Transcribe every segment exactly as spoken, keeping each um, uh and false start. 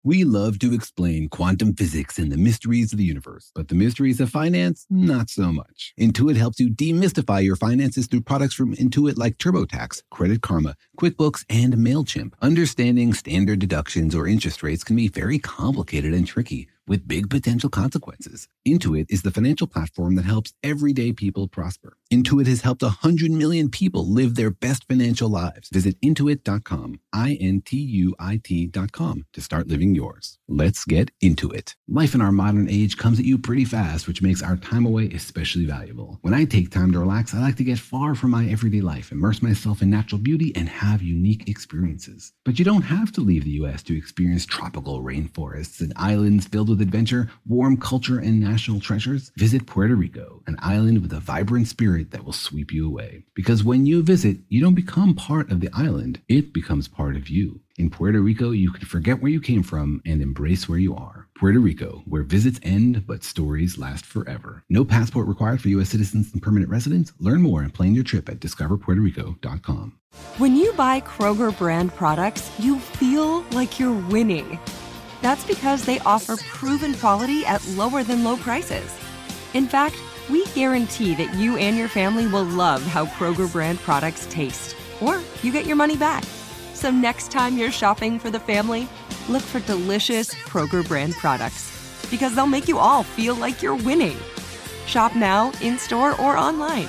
We love to explain quantum physics and the mysteries of the universe, but the mysteries of finance, not so much. Intuit helps you demystify your finances through products from Intuit like TurboTax, Credit Karma, QuickBooks, and MailChimp. Understanding standard deductions or interest rates can be very complicated and tricky, with big potential consequences. Intuit is the financial platform that helps everyday people prosper. Intuit has helped one hundred million people live their best financial lives. Visit intuit dot com, I N T U I T dot com, to start living yours. Let's get into it. Life in our modern age comes at you pretty fast, which makes our time away especially valuable. When I take time to relax, I like to get far from my everyday life, immerse myself in natural beauty, and have unique experiences. But you don't have to leave the U S to experience tropical rainforests and islands filled with adventure, warm culture, and national treasures. Visit Puerto Rico, an island with a vibrant spirit that will sweep you away. Because when you visit, you don't become part of the island, it becomes part of you. In Puerto Rico, you can forget where you came from and embrace where you are. Puerto Rico, where visits end, but stories last forever. No passport required for U S citizens and permanent residents. Learn more and plan your trip at discover puerto rico dot com. When you buy Kroger brand products, you feel like you're winning. That's because they offer proven quality at lower than low prices. In fact, we guarantee that you and your family will love how Kroger brand products taste, or you get your money back. So next time you're shopping for the family, look for delicious Kroger brand products, because they'll make you all feel like you're winning. Shop now, in-store, or online.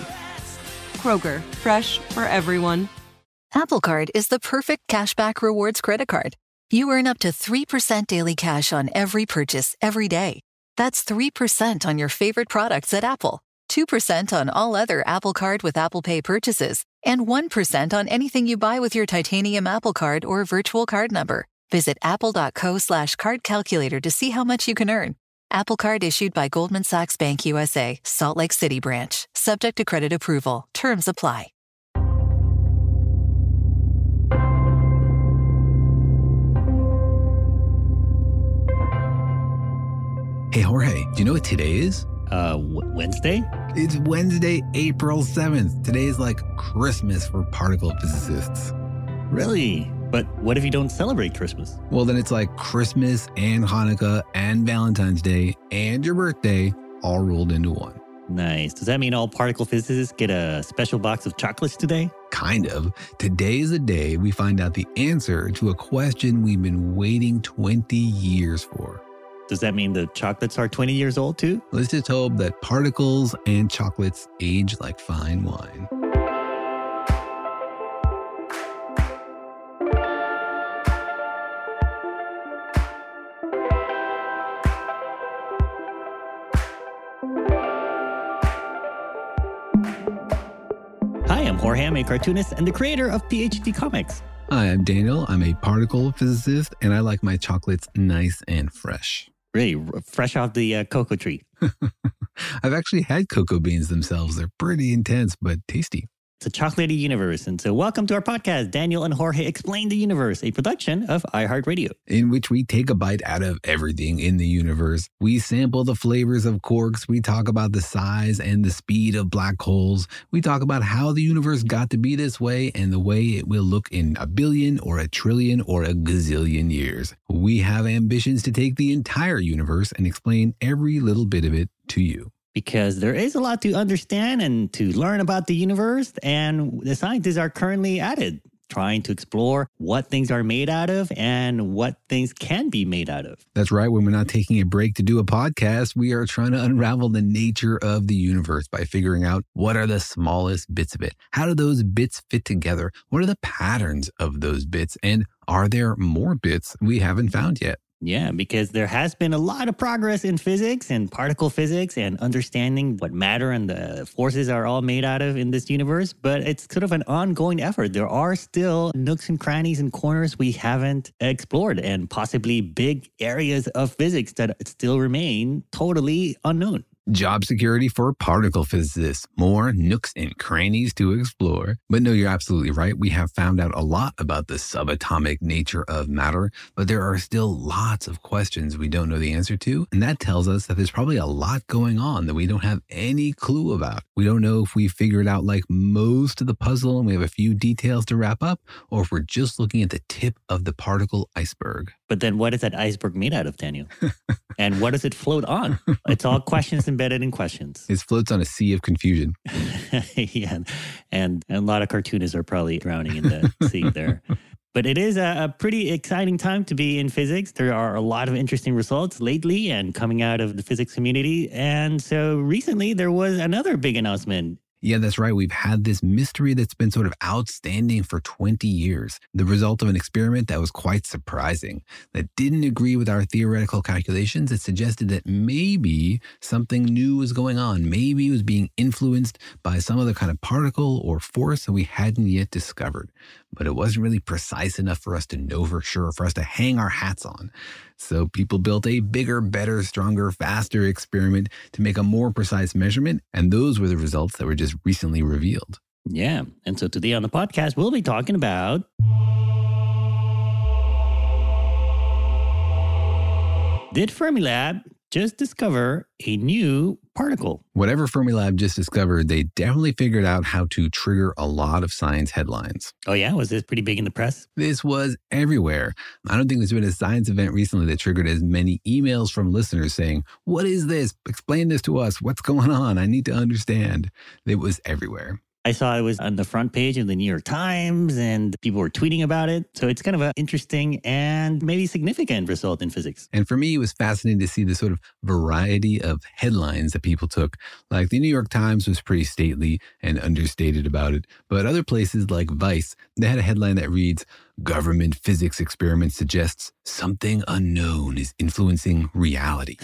Kroger, fresh for everyone. Apple Card is the perfect cashback rewards credit card. You earn up to three percent daily cash on every purchase every day. That's three percent on your favorite products at Apple, two percent on all other Apple Card with Apple Pay purchases, and one percent on anything you buy with your titanium Apple Card or virtual card number. Visit apple.co slash card calculator to see how much you can earn. Apple Card issued by Goldman Sachs Bank U S A, Salt Lake City branch. Subject to credit approval. Terms apply. Hey, Jorge, do you know what today is? Uh, w- Wednesday? It's Wednesday, April seventh. Today is like Christmas for particle physicists. Really? But what if you don't celebrate Christmas? Well, then it's like Christmas and Hanukkah and Valentine's Day and your birthday all rolled into one. Nice. Does that mean all particle physicists get a special box of chocolates today? Kind of. Today is the day we find out the answer to a question we've been waiting twenty years for. Does that mean the chocolates are twenty years old too? Let's just hope that particles and chocolates age like fine wine. Hi, I'm Jorge. I'm a cartoonist and the creator of P H D Comics. Hi, I'm Daniel. I'm a particle physicist, and I like my chocolates nice and fresh. Really, fresh off the uh, cocoa tree. I've actually had cocoa beans themselves. They're pretty intense, but tasty. It's a chocolatey universe. And so welcome to our podcast, Daniel and Jorge Explain the Universe, a production of iHeartRadio. In which we take a bite out of everything in the universe. We sample the flavors of quarks. We talk about the size and the speed of black holes. We talk about how the universe got to be this way and the way it will look in a billion or a trillion or a gazillion years. We have ambitions to take the entire universe and explain every little bit of it to you. Because there is a lot to understand and to learn about the universe, and the scientists are currently at it, trying to explore what things are made out of and what things can be made out of. That's right. When we're not taking a break to do a podcast, we are trying to unravel the nature of the universe by figuring out what are the smallest bits of it. How do those bits fit together? What are the patterns of those bits? And are there more bits we haven't found yet? Yeah, because there has been a lot of progress in physics and particle physics and understanding what matter and the forces are all made out of in this universe. But it's sort of an ongoing effort. There are still nooks and crannies and corners we haven't explored, and possibly big areas of physics that still remain totally unknown. Job security for particle physicists. More nooks and crannies to explore. But no, you're absolutely right. We have found out a lot about the subatomic nature of matter, but there are still lots of questions we don't know the answer to. And that tells us that there's probably a lot going on that we don't have any clue about. We don't know if we figured out like most of the puzzle and we have a few details to wrap up, or if we're just looking at the tip of the particle iceberg. But then what is that iceberg made out of, Daniel? And what does it float on? It's all questions embedded in questions. It floats on a sea of confusion. Yeah, and, and a lot of cartoonists are probably drowning in the sea there. But it is a, a pretty exciting time to be in physics. There are a lot of interesting results lately and coming out of the physics community. And so recently there was another big announcement. Yeah, that's right. We've had this mystery that's been sort of outstanding for twenty years. The result of an experiment that was quite surprising, that didn't agree with our theoretical calculations. It suggested that maybe something new was going on. Maybe it was being influenced by some other kind of particle or force that we hadn't yet discovered. But it wasn't really precise enough for us to know for sure, for us to hang our hats on. So people built a bigger, better, stronger, faster experiment to make a more precise measurement. And those were the results that were just recently revealed. Yeah. And so today on the podcast, we'll be talking about did Fermilab just discover a new particle? Whatever Fermilab just discovered, they definitely figured out how to trigger a lot of science headlines. Oh, yeah? Was this pretty big in the press? This was everywhere. I don't think there's been a science event recently that triggered as many emails from listeners saying, what is this? Explain this to us. What's going on? I need to understand. It was everywhere. I saw it was on the front page of the New York Times and people were tweeting about it. So it's kind of an interesting and maybe significant result in physics. And for me, it was fascinating to see the sort of variety of headlines that people took. Like the New York Times was pretty stately and understated about it. But other places like Vice, they had a headline that reads, government physics experiment suggests something unknown is influencing reality.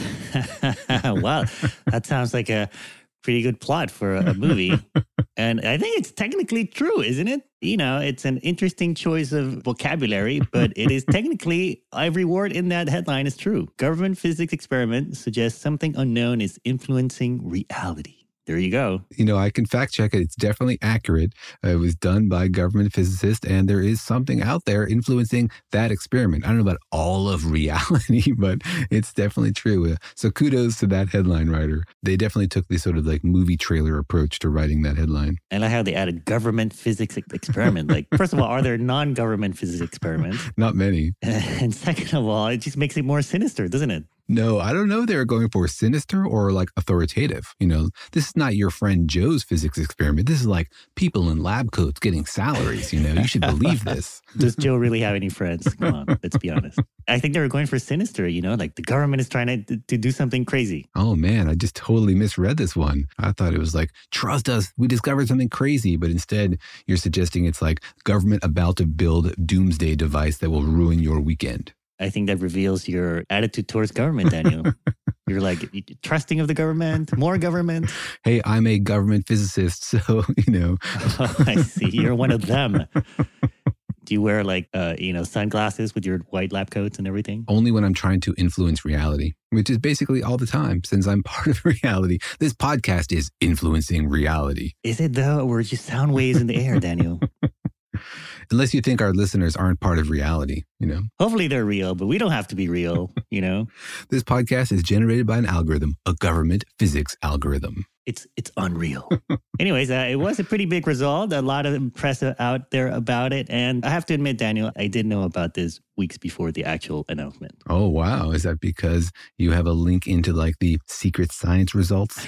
Wow, that sounds like a pretty good plot for a movie. And I think it's technically true, isn't it? You know, it's an interesting choice of vocabulary, but it is technically every word in that headline is true. Government physics experiment suggests something unknown is influencing reality. There you go. You know, I can fact check it. It's definitely accurate. Uh, it was done by government physicists, and there is something out there influencing that experiment. I don't know about all of reality, but it's definitely true. Uh, so kudos to that headline writer. They definitely took this sort of like movie trailer approach to writing that headline. And I like how they added government physics experiment. Like, first of all, are there non-government physics experiments? Not many. And second of all, it just makes it more sinister, doesn't it? No, I don't know if they were going for sinister or like authoritative. You know, this is not your friend Joe's physics experiment. This is like people in lab coats getting salaries. You know, you should believe this. Does Joe really have any friends? Come on, let's be honest. I think they were going for sinister, you know, like the government is trying to, to do something crazy. Oh, man, I just totally misread this one. I thought it was like, trust us, we discovered something crazy. But instead, you're suggesting it's like government about to build doomsday device that will ruin your weekend. I think that reveals your attitude towards government, Daniel. You're like trusting of the government, more government. Hey, I'm a government physicist, so, you know. Oh, I see. You're one of them. Do you wear like, uh, you know, sunglasses with your white lab coats and everything? Only when I'm trying to influence reality, which is basically all the time since I'm part of reality. This podcast is influencing reality. Is it though? Or we're just sound waves in the air, Daniel? Unless you think our listeners aren't part of reality, you know. Hopefully they're real, but we don't have to be real, you know. This podcast is generated by an algorithm, a government physics algorithm. It's it's unreal. Anyways, uh, it was a pretty big result. A lot of press out there about it. And I have to admit, Daniel, I did know about this weeks before the actual announcement. Oh, wow. Is that because you have a link into like the secret science results?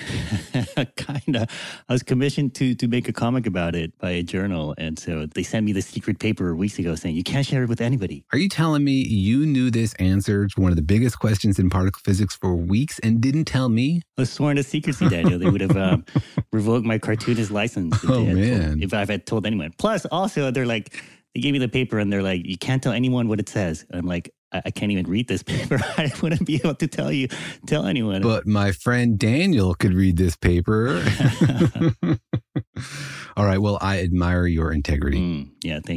Kind of. I was commissioned to to make a comic about it by a journal. And so they sent me the secret paper weeks ago saying, you can't share it with anybody. Are you telling me you knew this answer to one of the biggest questions in particle physics for weeks and didn't tell me? I was sworn to secrecy, Daniel. They would have um, revoked my cartoonist license if, oh, man. Told, if I had told anyone. Plus, also, they're like, they gave me the paper and they're like, you can't tell anyone what it says. And I'm like, I, I can't even read this paper. I wouldn't be able to tell you, tell anyone. But my friend Daniel could read this paper. All right. Well, I admire your integrity. Mm, yeah, thank you.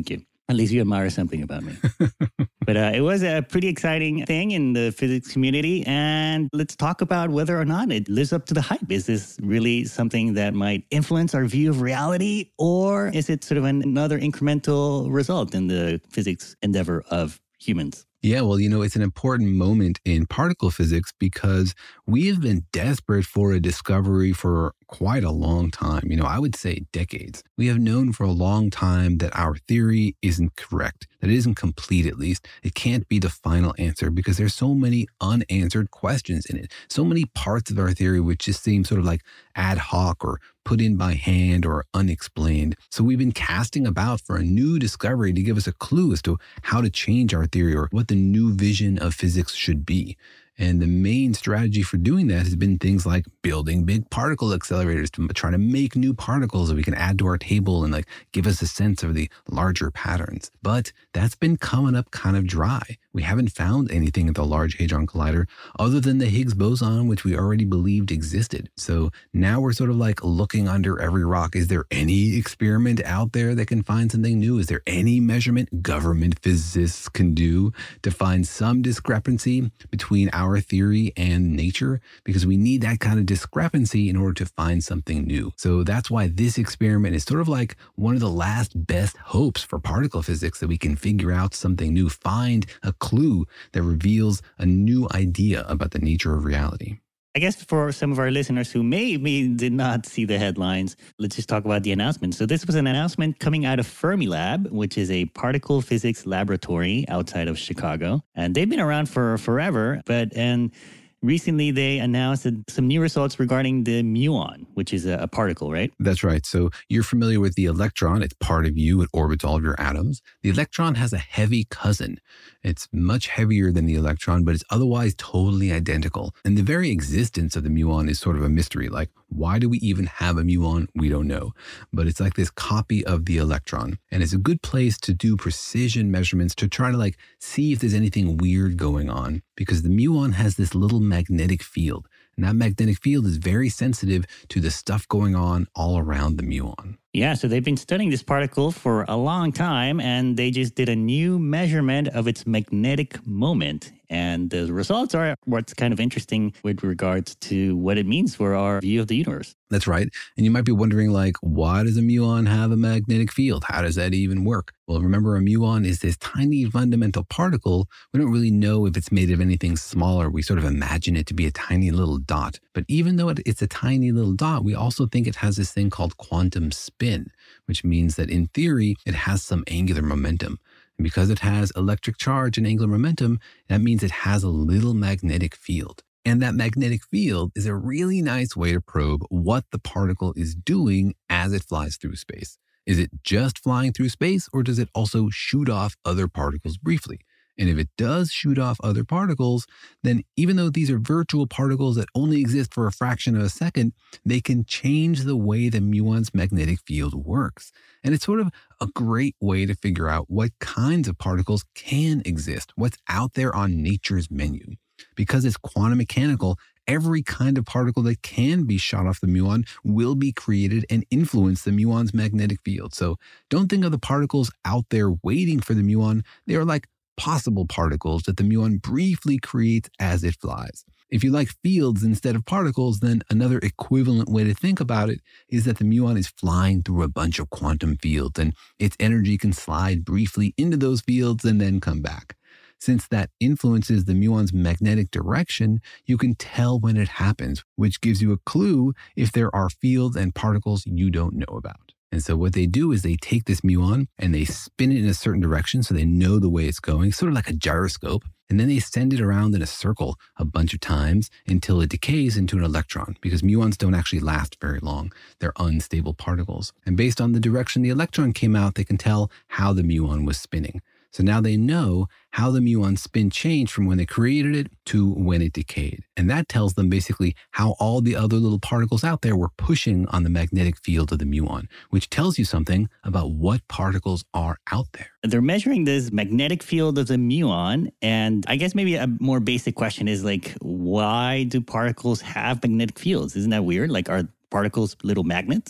At least you admire something about me. But uh, it was a pretty exciting thing in the physics community. And let's talk about whether or not it lives up to the hype. Is this really something that might influence our view of reality? Or is it sort of an, another incremental result in the physics endeavor of humans? Yeah, well, you know, it's an important moment in particle physics because we have been desperate for a discovery for quite a long time. You know, I would say decades. We have known for a long time that our theory isn't correct, that it isn't complete at least. It can't be the final answer because there's so many unanswered questions in it. So many parts of our theory which just seem sort of like ad hoc or put in by hand or unexplained. So we've been casting about for a new discovery to give us a clue as to how to change our theory or what the new vision of physics should be. And the main strategy for doing that has been things like building big particle accelerators to try to make new particles that we can add to our table and like give us a sense of the larger patterns. But that's been coming up kind of dry. We haven't found anything at the Large Hadron Collider other than the Higgs boson, which we already believed existed. So now we're sort of like looking under every rock. Is there any experiment out there that can find something new? Is there any measurement government physicists can do to find some discrepancy between our theory and nature? Because we need that kind of discrepancy in order to find something new. So that's why this experiment is sort of like one of the last best hopes for particle physics, that we can figure out something new, find a clue that reveals a new idea about the nature of reality. I guess for some of our listeners who maybe did not see the headlines, let's just talk about the announcement. So this was an announcement coming out of Fermilab, which is a particle physics laboratory outside of Chicago. And they've been around for forever, but and recently they announced some new results regarding the muon, which is a, a particle, right? That's right. So you're familiar with the electron. It's part of you. It orbits all of your atoms. The electron has a heavy cousin. It's much heavier than the electron, but it's otherwise totally identical. And the very existence of the muon is sort of a mystery. Like, why do we even have a muon? We don't know. But it's like this copy of the electron. And it's a good place to do precision measurements to try to like see if there's anything weird going on. Because the muon has this little magnetic field. And that magnetic field is very sensitive to the stuff going on all around the muon. Yeah, so they've been studying this particle for a long time, and they just did a new measurement of its magnetic moment. And the results are what's kind of interesting with regards to what it means for our view of the universe. That's right. And you might be wondering, like, why does a muon have a magnetic field? How does that even work? Well, remember, a muon is this tiny fundamental particle. We don't really know if it's made of anything smaller. We sort of imagine it to be a tiny little dot. But even though it's a tiny little dot, we also think it has this thing called quantum spin, which means that in theory, it has some angular momentum. And because it has electric charge and angular momentum, that means it has a little magnetic field. And that magnetic field is a really nice way to probe what the particle is doing as it flies through space. Is it just flying through space, or does it also shoot off other particles briefly? And if it does shoot off other particles, then even though these are virtual particles that only exist for a fraction of a second, they can change the way the muon's magnetic field works. And it's sort of a great way to figure out what kinds of particles can exist, what's out there on nature's menu. Because it's quantum mechanical, every kind of particle that can be shot off the muon will be created and influence the muon's magnetic field. So don't think of the particles out there waiting for the muon. They are like possible particles that the muon briefly creates as it flies. If you like fields instead of particles, then another equivalent way to think about it is that the muon is flying through a bunch of quantum fields, and its energy can slide briefly into those fields and then come back. Since that influences the muon's magnetic direction, you can tell when it happens, which gives you a clue if there are fields and particles you don't know about. And so what they do is they take this muon and they spin it in a certain direction so they know the way it's going, sort of like a gyroscope. And then they send it around in a circle a bunch of times until it decays into an electron, because muons don't actually last very long. They're unstable particles. And based on the direction the electron came out, they can tell how the muon was spinning. So now they know how the muon spin changed from when they created it to when it decayed. And that tells them basically how all the other little particles out there were pushing on the magnetic field of the muon, which tells you something about what particles are out there. They're measuring this magnetic field of the muon. And I guess maybe a more basic question is like, why do particles have magnetic fields? Isn't that weird? Like, are particles little magnets?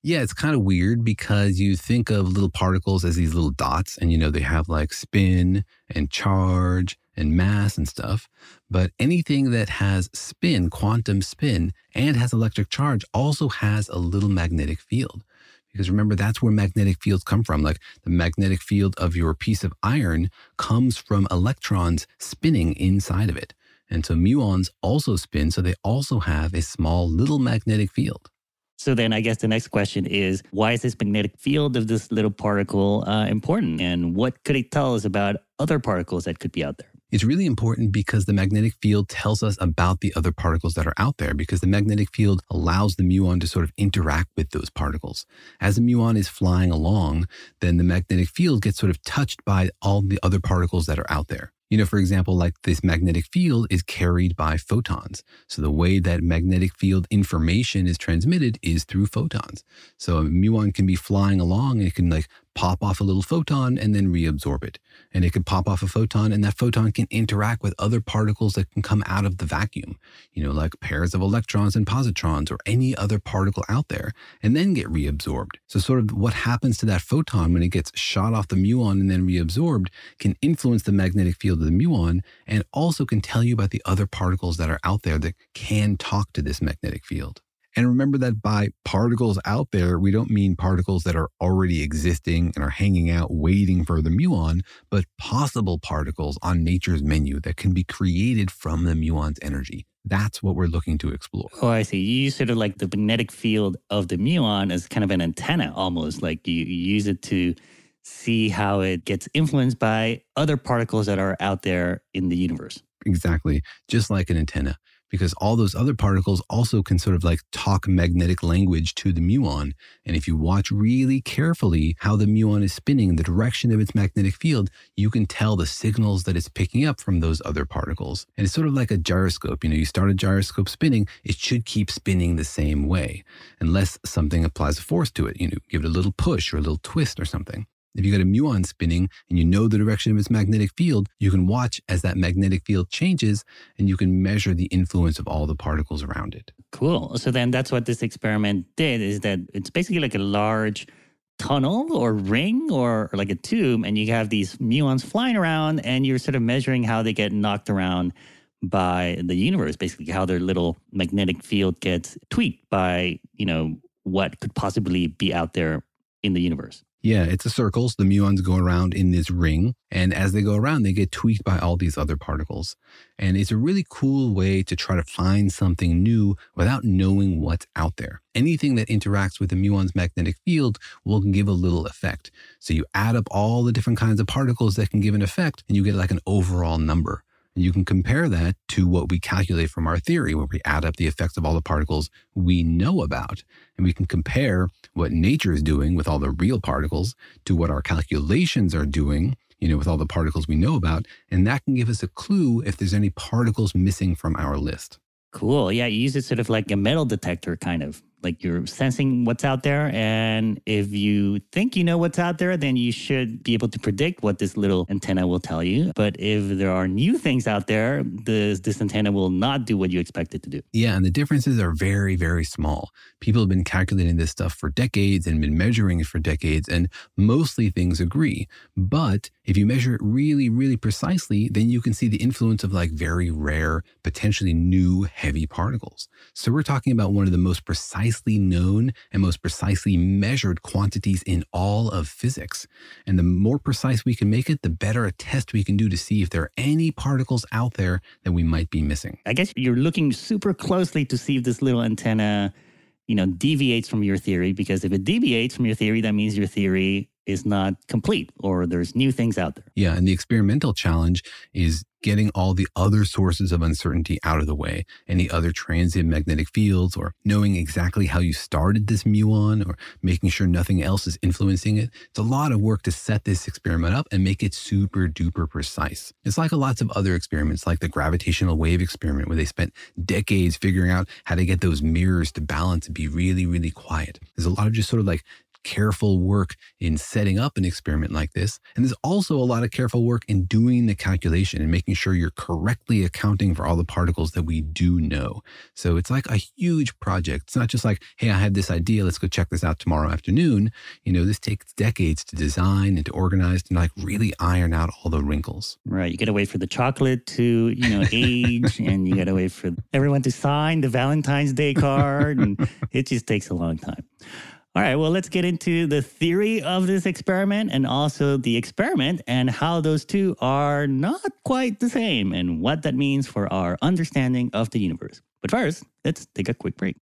Yeah, it's kind of weird because you think of little particles as these little dots and, you know, they have like spin and charge and mass and stuff. But anything that has spin, quantum spin, and has electric charge also has a little magnetic field. Because remember, that's where magnetic fields come from. Like the magnetic field of your piece of iron comes from electrons spinning inside of it. And so muons also spin, so they also have a small little magnetic field. So then I guess the next question is, why is this magnetic field of this little particle uh, important? And what could it tell us about other particles that could be out there? It's really important because the magnetic field tells us about the other particles that are out there, because the magnetic field allows the muon to sort of interact with those particles. As the muon is flying along, then the magnetic field gets sort of touched by all the other particles that are out there. You know, for example, like this magnetic field is carried by photons. So the way that magnetic field information is transmitted is through photons. So a muon can be flying along and it can like pop off a little photon and then reabsorb it. And it could pop off a photon and that photon can interact with other particles that can come out of the vacuum, you know, like pairs of electrons and positrons or any other particle out there, and then get reabsorbed. So sort of what happens to that photon when it gets shot off the muon and then reabsorbed can influence the magnetic field of the muon and also can tell you about the other particles that are out there that can talk to this magnetic field. And remember that by particles out there, we don't mean particles that are already existing and are hanging out waiting for the muon, but possible particles on nature's menu that can be created from the muon's energy. That's what we're looking to explore. Oh, I see. You use sort of like the magnetic field of the muon as kind of an antenna almost, like you, you use it to see how it gets influenced by other particles that are out there in the universe. Exactly. Just like an antenna. Because all those other particles also can sort of like talk magnetic language to the muon. And if you watch really carefully how the muon is spinning, the direction of its magnetic field, you can tell the signals that it's picking up from those other particles. And it's sort of like a gyroscope. You know, you start a gyroscope spinning, it should keep spinning the same way, unless something applies a force to it. You know, give it a little push or a little twist or something. If you got a muon spinning and you know the direction of its magnetic field, you can watch as that magnetic field changes and you can measure the influence of all the particles around it. Cool. So then that's what this experiment did, is that it's basically like a large tunnel or ring or, or like a tube, and you have these muons flying around and you're sort of measuring how they get knocked around by the universe, basically how their little magnetic field gets tweaked by, you know, what could possibly be out there in the universe. Yeah, it's a circle. So the muons go around in this ring. And as they go around, they get tweaked by all these other particles. And it's a really cool way to try to find something new without knowing what's out there. Anything that interacts with the muon's magnetic field will give a little effect. So you add up all the different kinds of particles that can give an effect, and you get like an overall number. And you can compare that to what we calculate from our theory, where we add up the effects of all the particles we know about. And we can compare what nature is doing with all the real particles to what our calculations are doing, you know, with all the particles we know about. And that can give us a clue if there's any particles missing from our list. Cool. Yeah, you use it sort of like a metal detector, kind of. Like you're sensing what's out there. And if you think you know what's out there, then you should be able to predict what this little antenna will tell you. But if there are new things out there, this, this antenna will not do what you expect it to do. Yeah, and the differences are very, very small. People have been calculating this stuff for decades and been measuring it for decades, and mostly things agree. But if you measure it really, really precisely, then you can see the influence of like very rare, potentially new heavy particles. So we're talking about one of the most precise known and most precisely measured quantities in all of physics. And the more precise we can make it, the better a test we can do to see if there are any particles out there that we might be missing. I guess you're looking super closely to see if this little antenna, you know, deviates from your theory, because if it deviates from your theory, that means your theory is not complete or there's new things out there. Yeah, and the experimental challenge is getting all the other sources of uncertainty out of the way, any other transient magnetic fields, or knowing exactly how you started this muon, or making sure nothing else is influencing it. It's a lot of work to set this experiment up and make it super duper precise. It's like lots of other experiments, like the gravitational wave experiment, where they spent decades figuring out how to get those mirrors to balance and be really, really quiet. There's a lot of just sort of like careful work in setting up an experiment like this. And there's also a lot of careful work in doing the calculation and making sure you're correctly accounting for all the particles that we do know. So it's like a huge project. It's not just like, hey, I had this idea, let's go check this out tomorrow afternoon. You know, this takes decades to design and to organize and like really iron out all the wrinkles. Right. You got to wait for the chocolate to, you know, age and you got to wait for everyone to sign the Valentine's Day card. And it just takes a long time. All right. Well, let's get into the theory of this experiment and also the experiment and how those two are not quite the same and what that means for our understanding of the universe. But first, let's take a quick break.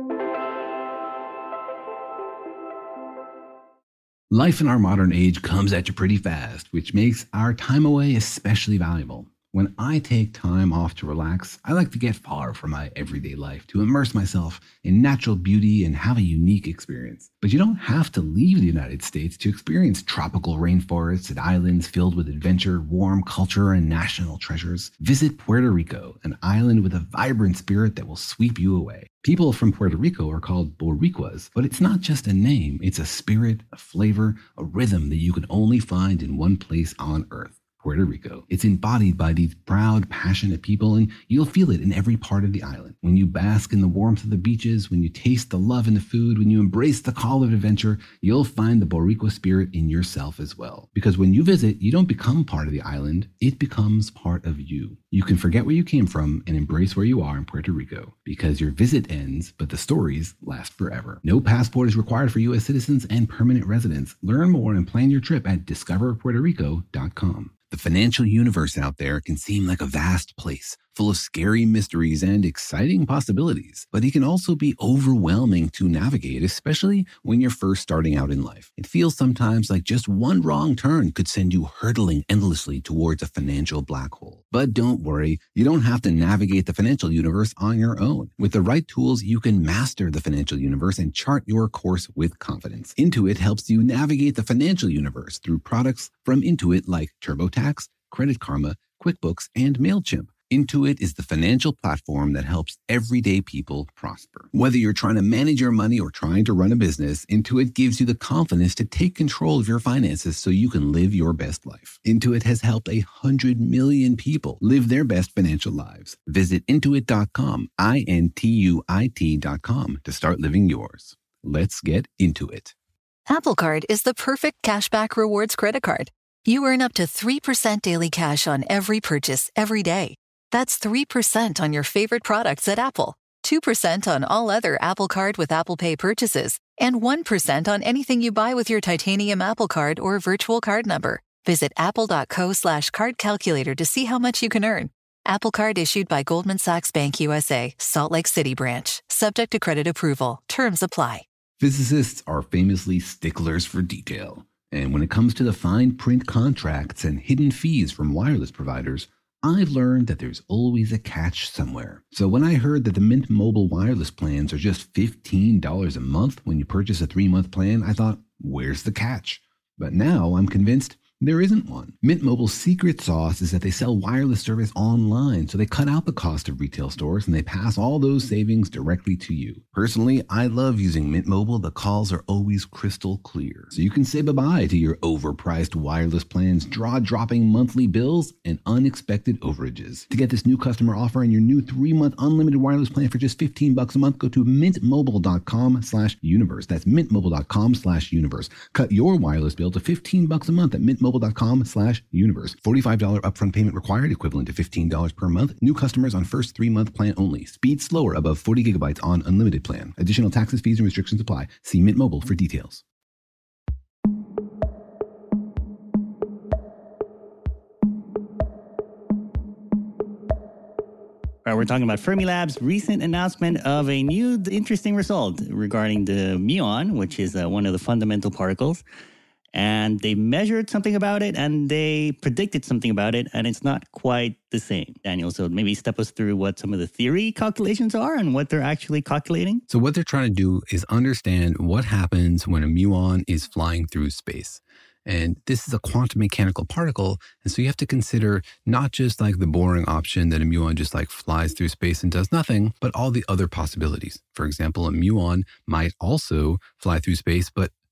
Life in our modern age comes at you pretty fast, which makes our time away especially valuable. When I take time off to relax, I like to get far from my everyday life, to immerse myself in natural beauty and have a unique experience. But you don't have to leave the United States to experience tropical rainforests and islands filled with adventure, warm culture, and national treasures. Visit Puerto Rico, an island with a vibrant spirit that will sweep you away. People from Puerto Rico are called Boricuas, but it's not just a name. It's a spirit, a flavor, a rhythm that you can only find in one place on Earth. Puerto Rico. It's embodied by these proud, passionate people, and you'll feel it in every part of the island. When you bask in the warmth of the beaches, when you taste the love in the food, when you embrace the call of adventure, you'll find the Boricua spirit in yourself as well. Because when you visit, you don't become part of the island, it becomes part of you. You can forget where you came from and embrace where you are in Puerto Rico, because your visit ends, but the stories last forever. No passport is required for U S citizens and permanent residents. Learn more and plan your trip at discover puerto rico dot com. The financial universe out there can seem like a vast place, full of scary mysteries and exciting possibilities, but it can also be overwhelming to navigate, especially when you're first starting out in life. It feels sometimes like just one wrong turn could send you hurtling endlessly towards a financial black hole. But don't worry, you don't have to navigate the financial universe on your own. With the right tools, you can master the financial universe and chart your course with confidence. Intuit helps you navigate the financial universe through products from Intuit like TurboTax, Credit Karma, QuickBooks, and MailChimp. Intuit is the financial platform that helps everyday people prosper. Whether you're trying to manage your money or trying to run a business, Intuit gives you the confidence to take control of your finances so you can live your best life. Intuit has helped a hundred million people live their best financial lives. Visit intuit dot com, I N T U I T dot com to start living yours. Let's get into it. Apple Card is the perfect cashback rewards credit card. You earn up to three percent daily cash on every purchase every day. That's three percent on your favorite products at Apple, two percent on all other Apple Card with Apple Pay purchases, and one percent on anything you buy with your titanium Apple Card or virtual card number. Visit apple.co slash card calculator to see how much you can earn. Apple Card issued by Goldman Sachs Bank U S A, Salt Lake City branch. Subject to credit approval. Terms apply. Physicists are famously sticklers for detail. And when it comes to the fine print contracts and hidden fees from wireless providers, I've learned that there's always a catch somewhere. So when I heard that the Mint Mobile wireless plans are just fifteen dollars a month when you purchase a three-month plan, I thought, where's the catch? But now I'm convinced there isn't one. Mint Mobile's secret sauce is that they sell wireless service online, so they cut out the cost of retail stores and they pass all those savings directly to you. Personally, I love using Mint Mobile. The calls are always crystal clear, so you can say bye-bye to your overpriced wireless plans, jaw-dropping monthly bills, and unexpected overages. To get this new customer offer and your new three-month unlimited wireless plan for just fifteen bucks a month, go to mintmobile.com slash universe. That's mintmobile.com slash universe. Cut your wireless bill to fifteen bucks a month at mintmobile.com slash universe. forty-five dollars upfront payment required, equivalent to fifteen dollars per month. New customers on first three-month plan only. Speed slower above forty gigabytes on unlimited plan. Additional taxes, fees, and restrictions apply. See Mint Mobile for details. All right, we're talking about Fermilab's recent announcement of a new interesting result regarding the muon, which is uh, one of the fundamental particles. And they measured something about it and they predicted something about it, and it's not quite the same. Daniel, so maybe step us through what some of the theory calculations are and what they're actually calculating. So what they're trying to do is understand what happens when a muon is flying through space. And this is a quantum mechanical particle. And so you have to consider not just like the boring option that a muon just like flies through space and does nothing, but all the other possibilities. For example, a muon might also fly through space, but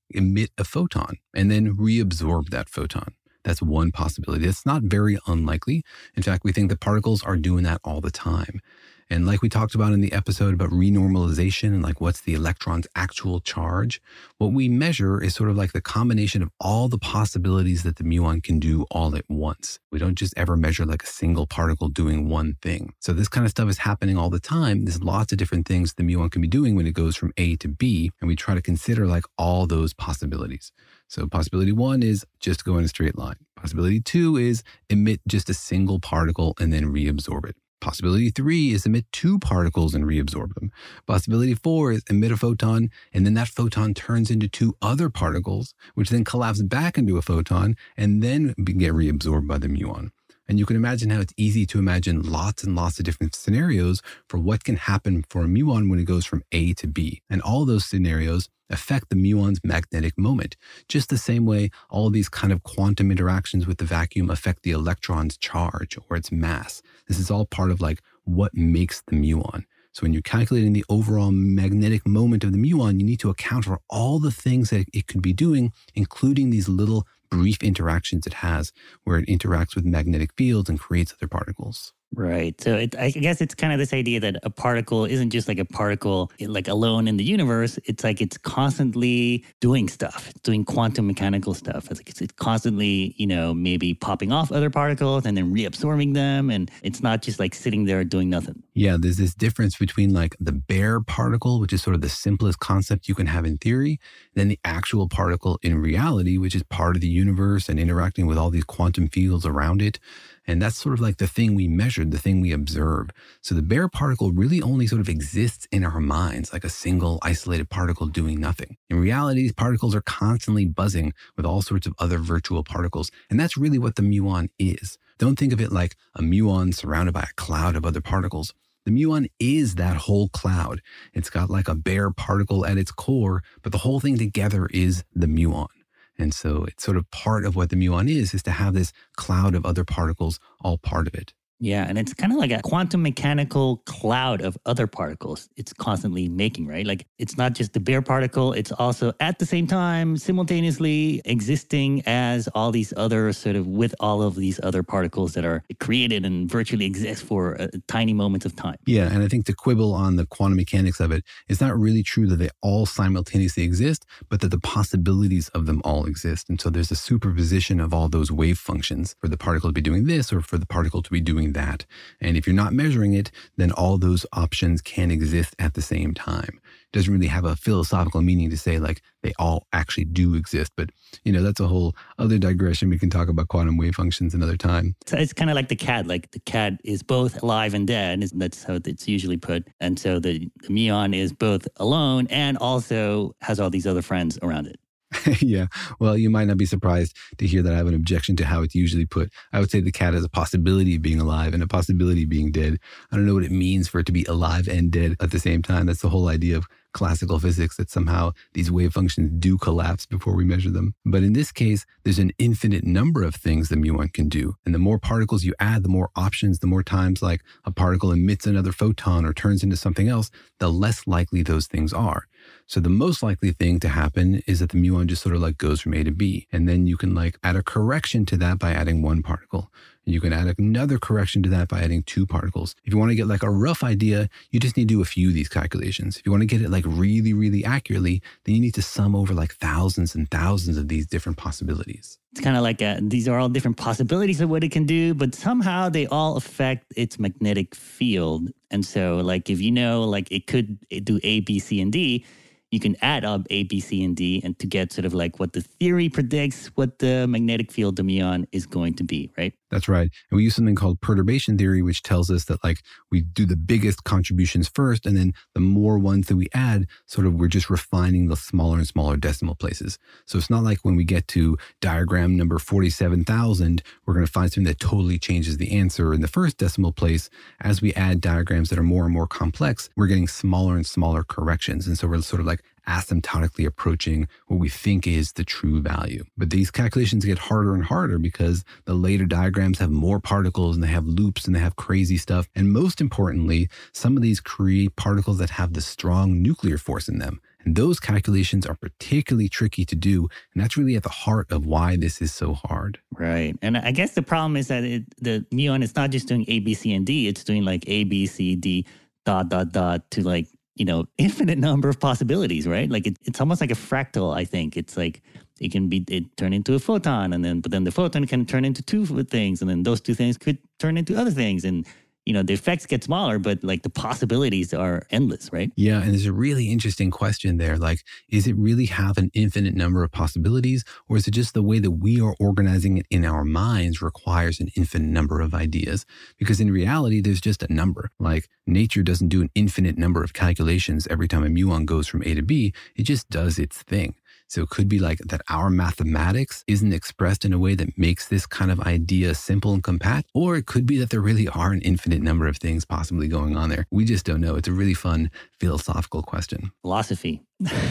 emit a photon and then reabsorb that photon. That's one possibility. It's not very unlikely. In fact, we think that particles are doing that all the time. And like we talked about in the episode about renormalization and like what's the electron's actual charge, what we measure is sort of like the combination of all the possibilities that the muon can do all at once. We don't just ever measure like a single particle doing one thing. So this kind of stuff is happening all the time. There's lots of different things the muon can be doing when it goes from A to B, and we try to consider like all those possibilities. So possibility one is just go in a straight line. Possibility two is emit just a single particle and then reabsorb it. Possibility three is emit two particles and reabsorb them. Possibility four is emit a photon, and then that photon turns into two other particles, which then collapse back into a photon and then get reabsorbed by the muon. And you can imagine how it's easy to imagine lots and lots of different scenarios for what can happen for a muon when it goes from A to B. And all those scenarios affect the muon's magnetic moment, just the same way all these kind of quantum interactions with the vacuum affect the electron's charge or its mass. This is all part of like what makes the muon. So when you're calculating the overall magnetic moment of the muon, you need to account for all the things that it could be doing, including these little brief interactions it has where it interacts with magnetic fields and creates other particles. Right. So it, I guess it's kind of this idea that a particle isn't just like a particle like alone in the universe. It's like it's constantly doing stuff. It's doing quantum mechanical stuff. It's like it's, it's constantly, you know, maybe popping off other particles and then reabsorbing them. And it's not just like sitting there doing nothing. Yeah, there's this difference between like the bare particle, which is sort of the simplest concept you can have in theory, then the actual particle in reality, which is part of the universe and interacting with all these quantum fields around it. And that's sort of like the thing we measured, the thing we observe. So the bare particle really only sort of exists in our minds, like a single isolated particle doing nothing. In reality, these particles are constantly buzzing with all sorts of other virtual particles. And that's really what the muon is. Don't think of it like a muon surrounded by a cloud of other particles. The muon is that whole cloud. It's got like a bare particle at its core, but the whole thing together is the muon. And so it's sort of part of what the muon is, is to have this cloud of other particles all part of it. Yeah, and it's kind of like a quantum mechanical cloud of other particles it's constantly making, right? Like it's not just the bare particle, it's also at the same time simultaneously existing as all these other sort of with all of these other particles that are created and virtually exist for a tiny moments of time. Yeah, and I think to quibble on the quantum mechanics of it, it's not really true that they all simultaneously exist, but that the possibilities of them all exist. And so there's a superposition of all those wave functions for the particle to be doing this or for the particle to be doing that. And if you're not measuring it, then all those options can exist at the same time. It doesn't really have a philosophical meaning to say like they all actually do exist. But, you know, that's a whole other digression. We can talk about quantum wave functions another time. So it's kind of like the cat, like the cat is both alive and dead. That's how it's usually put. And so the, the muon is both alone and also has all these other friends around it. Yeah. Well, you might not be surprised to hear that I have an objection to how it's usually put. I would say the cat has a possibility of being alive and a possibility of being dead. I don't know what it means for it to be alive and dead at the same time. That's the whole idea of classical physics, that somehow these wave functions do collapse before we measure them. But in this case, there's an infinite number of things the muon can do. And the more particles you add, the more options, the more times like a particle emits another photon or turns into something else, the less likely those things are. So the most likely thing to happen is that the muon just sort of like goes from A to B. And then you can like add a correction to that by adding one particle. And you can add another correction to that by adding two particles. If you want to get like a rough idea, you just need to do a few of these calculations. If you want to get it like really, really accurately, then you need to sum over like thousands and thousands of these different possibilities. It's kind of like a, these are all different possibilities of what it can do, but somehow they all affect its magnetic field. And so like if you know like it could do A, B, C, and D, you can add up A, B, C, and D and to get sort of like what the theory predicts what the magnetic field of the muon is going to be, right? That's right. And we use something called perturbation theory, which tells us that like we do the biggest contributions first, and then the more ones that we add, sort of we're just refining the smaller and smaller decimal places. So it's not like when we get to diagram number forty-seven thousand, we're going to find something that totally changes the answer in the first decimal place. As we add diagrams that are more and more complex, we're getting smaller and smaller corrections. And so we're sort of like asymptotically approaching what we think is the true value. But these calculations get harder and harder because the later diagrams have more particles and they have loops and they have crazy stuff. And most importantly, some of these create particles that have the strong nuclear force in them. And And those calculations are particularly tricky to do. And that's really at the heart of why this is so hard. Right. And I guess the problem is that it, the muon is not just doing A, B, C, and D. It's doing like A, B, C, D, dot, dot, dot to like, you know, infinite number of possibilities, right? Like it, it's almost like a fractal, I think. It's like it can be, it turn into a photon and then, but then the photon can turn into two things and then those two things could turn into other things. And, you know, the effects get smaller, but like the possibilities are endless, right? Yeah. And there's a really interesting question there. Like, is it really have an infinite number of possibilities, or is it just the way that we are organizing it in our minds requires an infinite number of ideas? Because in reality, there's just a number. Like nature doesn't do an infinite number of calculations every time a muon goes from A to B. It just does its thing. So it could be like that our mathematics isn't expressed in a way that makes this kind of idea simple and compact, or it could be that there really are an infinite number of things possibly going on there. We just don't know. It's a really fun philosophical question. Philosophy.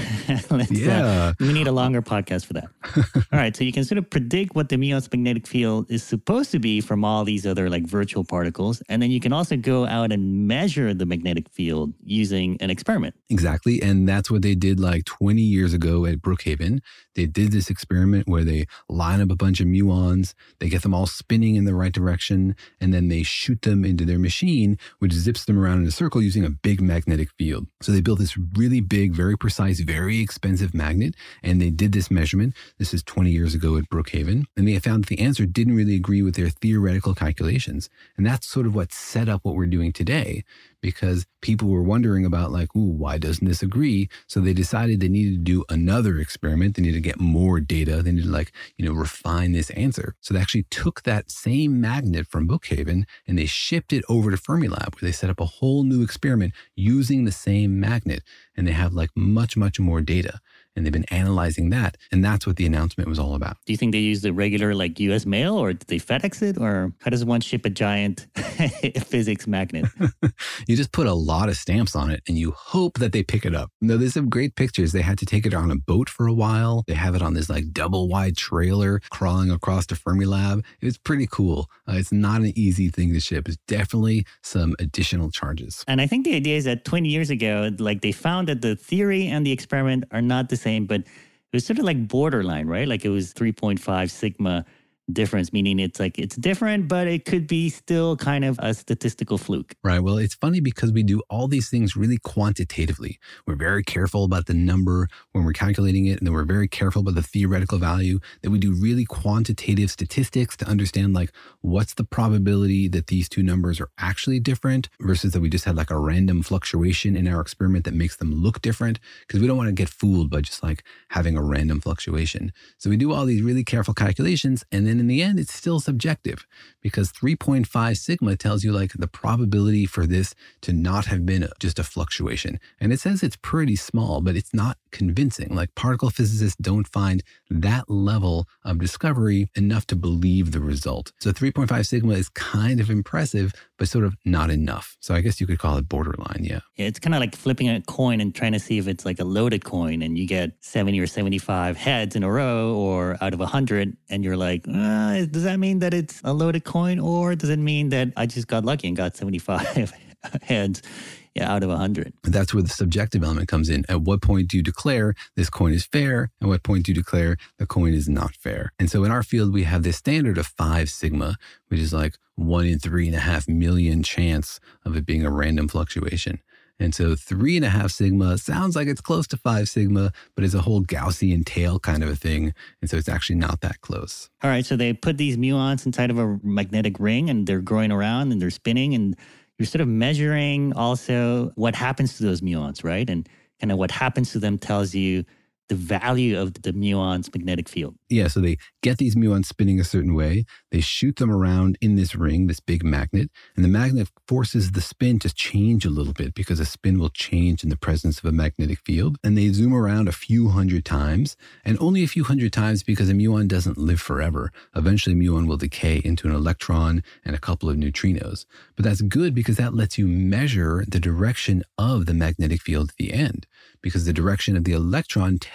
yeah. Uh, we need a longer podcast for that. All right. So you can sort of predict what the muon's magnetic field is supposed to be from all these other like virtual particles. And then you can also go out and measure the magnetic field using an experiment. Exactly. And that's what they did like twenty years ago at Brookhaven. They did this experiment where they line up a bunch of muons, they get them all spinning in the right direction, and then they shoot them into their machine, which zips them around in a circle using a big magnetic field. So they built this really big, very precise, very expensive magnet, and they did this measurement. This is twenty years ago at Brookhaven, and they found that the answer didn't really agree with their theoretical calculations. And that's sort of what set up what we're doing today, because people were wondering about like, ooh, why doesn't this agree? So they decided they needed to do another experiment. They needed to get more data. They needed to like, you know, refine this answer. So they actually took that same magnet from Brookhaven and they shipped it over to Fermilab, where they set up a whole new experiment using the same magnet. And they have like much, much more data. And they've been analyzing that. And that's what the announcement was all about. Do you think they use the regular like U S mail, or did they FedEx it? Or how does one ship a giant physics magnet? You just put a lot of stamps on it and you hope that they pick it up. No, there's some great pictures. They had to take it on a boat for a while. They have it on this like double wide trailer crawling across to Fermilab. It's pretty cool. Uh, it's not an easy thing to ship. It's definitely some additional charges. And I think the idea is that twenty years ago, like they found that the theory and the experiment are not the same. But it was sort of like borderline, right? Like it was three point five sigma difference, meaning it's like it's different, but it could be still kind of a statistical fluke. Right. Well, it's funny because we do all these things really quantitatively. We're very careful about the number when we're calculating it, and then we're very careful about the theoretical value. That we do really quantitative statistics to understand like what's the probability that these two numbers are actually different versus that we just had like a random fluctuation in our experiment that makes them look different, because we don't want to get fooled by just like having a random fluctuation. So we do all these really careful calculations, and then in the end, it's still subjective, because three point five sigma tells you like the probability for this to not have been just a fluctuation. And it says it's pretty small, but it's not convincing. Like particle physicists don't find that level of discovery enough to believe the result. So three point five sigma is kind of impressive, but sort of not enough. So I guess you could call it borderline, yeah. Yeah, it's kind of like flipping a coin and trying to see if it's like a loaded coin and you get seventy or seventy-five heads in a row or out of one hundred, and you're like, uh, does that mean that it's a loaded coin, or does it mean that I just got lucky and got seventy-five heads yeah, out of one hundred? That's where the subjective element comes in. At what point do you declare this coin is fair? At what point do you declare the coin is not fair? And so in our field, we have this standard of five sigma, which is like one in three and a half million chance of it being a random fluctuation. And so three and a half sigma sounds like it's close to five sigma, but it's a whole Gaussian tail kind of a thing. And so it's actually not that close. All right. So they put these muons inside of a magnetic ring and they're going around and they're spinning, and you're sort of measuring also what happens to those muons, right? And kind of what happens to them tells you the value of the muon's magnetic field. Yeah, so they get these muons spinning a certain way. They shoot them around in this ring, this big magnet, and the magnet forces the spin to change a little bit because a spin will change in the presence of a magnetic field. And they zoom around a few hundred times, and only a few hundred times because a muon doesn't live forever. Eventually, a muon will decay into an electron and a couple of neutrinos. But that's good because that lets you measure the direction of the magnetic field at the end, because the direction of the electron tells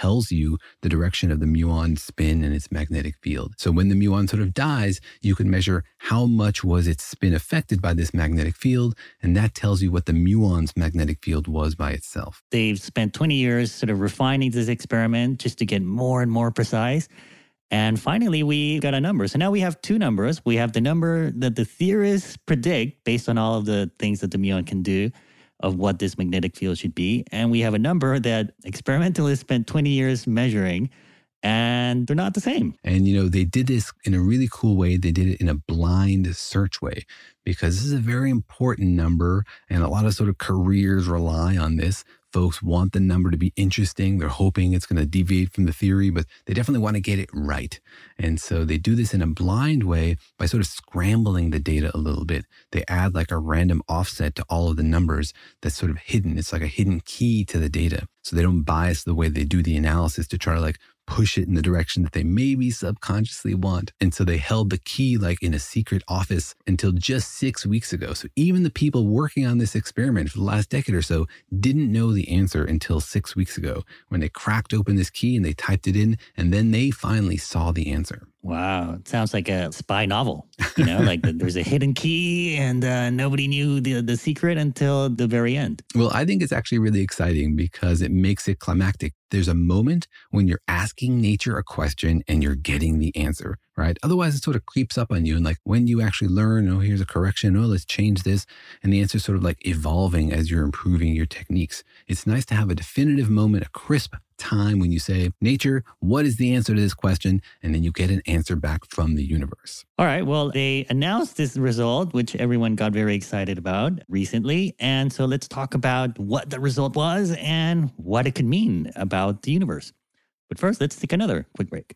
tells you the direction of the muon spin and its magnetic field. So when the muon sort of dies, you can measure how much was its spin affected by this magnetic field, and that tells you what the muon's magnetic field was by itself. They've spent twenty years sort of refining this experiment just to get more and more precise. And finally, we got a number. So now we have two numbers. We have the number that the theorists predict based on all of the things that the muon can do of what this magnetic field should be. And we have a number that experimentalists spent twenty years measuring, and they're not the same. And, you know, they did this in a really cool way. They did it in a blind search way, because this is a very important number, and a lot of sort of careers rely on this. Folks want the number to be interesting. They're hoping it's going to deviate from the theory, but they definitely want to get it right. And so they do this in a blind way by sort of scrambling the data a little bit. They add like a random offset to all of the numbers that's sort of hidden. It's like a hidden key to the data. So they don't bias the way they do the analysis to try to like push it in the direction that they maybe subconsciously want. And so they held the key like in a secret office until just six weeks ago. So even the people working on this experiment for the last decade or so didn't know the answer until six weeks ago when they cracked open this key and they typed it in, and then they finally saw the answer. Wow. It sounds like a spy novel, you know, like the, there's a hidden key and uh, nobody knew the, the secret until the very end. Well, I think it's actually really exciting because it makes it climactic. There's a moment when you're asking nature a question and you're getting the answer, right? Otherwise, it sort of creeps up on you. And like when you actually learn, oh, here's a correction, oh, let's change this. And the answer is sort of like evolving as you're improving your techniques. It's nice to have a definitive moment, a crisp time when you say, nature, what is the answer to this question? And then you get an answer back from the universe. All right. Well, they announced this result, which everyone got very excited about recently. And so let's talk about what the result was and what it could mean about the universe. But first, let's take another quick break.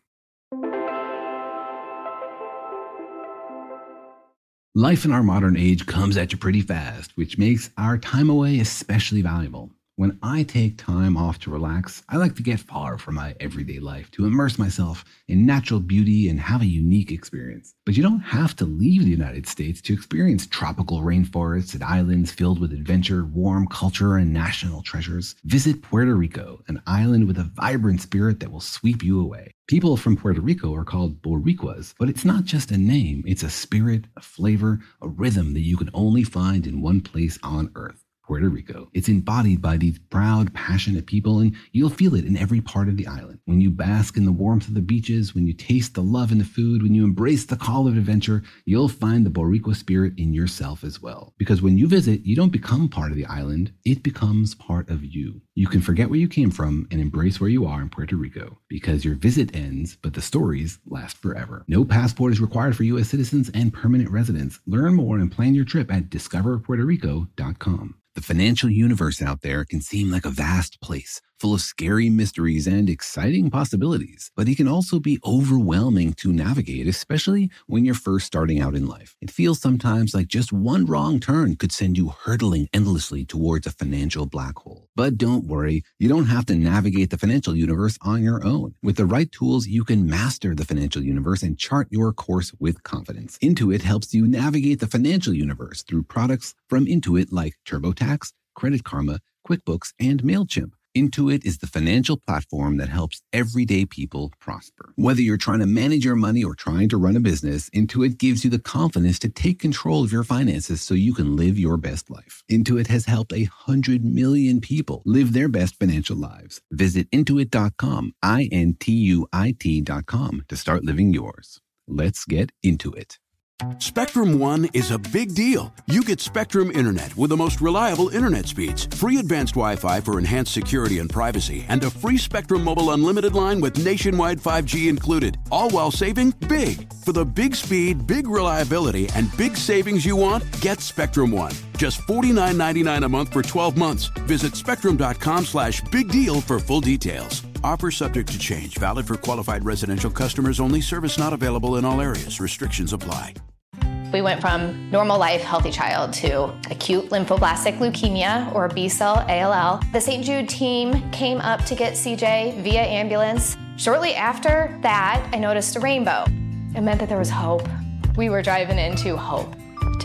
Life in our modern age comes at you pretty fast, which makes our time away especially valuable. When I take time off to relax, I like to get far from my everyday life, to immerse myself in natural beauty and have a unique experience. But you don't have to leave the United States to experience tropical rainforests and islands filled with adventure, warm culture, and national treasures. Visit Puerto Rico, an island with a vibrant spirit that will sweep you away. People from Puerto Rico are called Boricuas, but it's not just a name. It's a spirit, a flavor, a rhythm that you can only find in one place on Earth. Puerto Rico. It's embodied by these proud, passionate people, and you'll feel it in every part of the island. When you bask in the warmth of the beaches, when you taste the love in the food, when you embrace the call of adventure, you'll find the Boricua spirit in yourself as well. Because when you visit, you don't become part of the island, it becomes part of you. You can forget where you came from and embrace where you are in Puerto Rico, because your visit ends, but the stories last forever. No passport is required for U S citizens and permanent residents. Learn more and plan your trip at discover puerto rico dot com. The financial universe out there can seem like a vast place, full of scary mysteries and exciting possibilities, but it can also be overwhelming to navigate, especially when you're first starting out in life. It feels sometimes like just one wrong turn could send you hurtling endlessly towards a financial black hole. But don't worry, you don't have to navigate the financial universe on your own. With the right tools, you can master the financial universe and chart your course with confidence. Intuit helps you navigate the financial universe through products from Intuit like TurboTax, Credit Karma, QuickBooks, and MailChimp. Intuit is the financial platform that helps everyday people prosper. Whether you're trying to manage your money or trying to run a business, Intuit gives you the confidence to take control of your finances so you can live your best life. Intuit has helped a hundred million people live their best financial lives. Visit intuit dot com, I N T U I T dot com to start living yours. Let's get into it. Spectrum One is a big deal. You get Spectrum Internet with the most reliable internet speeds, free advanced Wi-Fi for enhanced security and privacy, and a free Spectrum Mobile Unlimited line with nationwide five G included, all while saving big. For the big speed, big reliability, and big savings you want, get Spectrum One. Just forty-nine ninety-nine a month for twelve months. Visit spectrum dot com slash big deal for full details. Offer subject to change. Valid for qualified residential customers only. Service not available in all areas. Restrictions apply. We went from normal life, healthy child to acute lymphoblastic leukemia, or B-cell A L L. The Saint Jude team came up to get C J via ambulance. Shortly after that, I noticed a rainbow. It meant that there was hope. We were driving into hope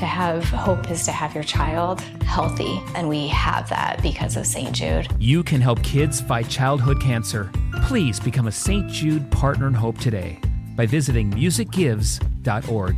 To have hope is to have your child healthy, and we have that because of Saint Jude. You can help kids fight childhood cancer. Please become a Saint Jude Partner in Hope today by visiting music gives dot org.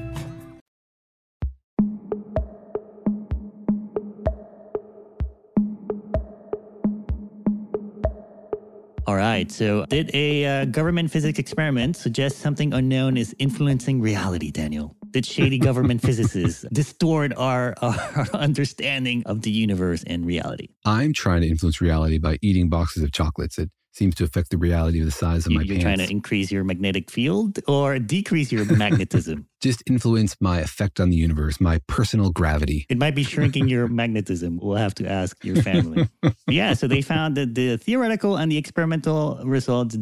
All right, so did a uh, government physics experiment suggest something unknown is influencing reality, Daniel? Did shady government physicists distort our, our understanding of the universe and reality? I'm trying to influence reality by eating boxes of chocolates. It seems to affect the reality of the size of you, my you're pants. You're trying to increase your magnetic field or decrease your magnetism? Just influence my effect on the universe, my personal gravity. It might be shrinking your magnetism. We'll have to ask your family. Yeah, so they found that the theoretical and the experimental results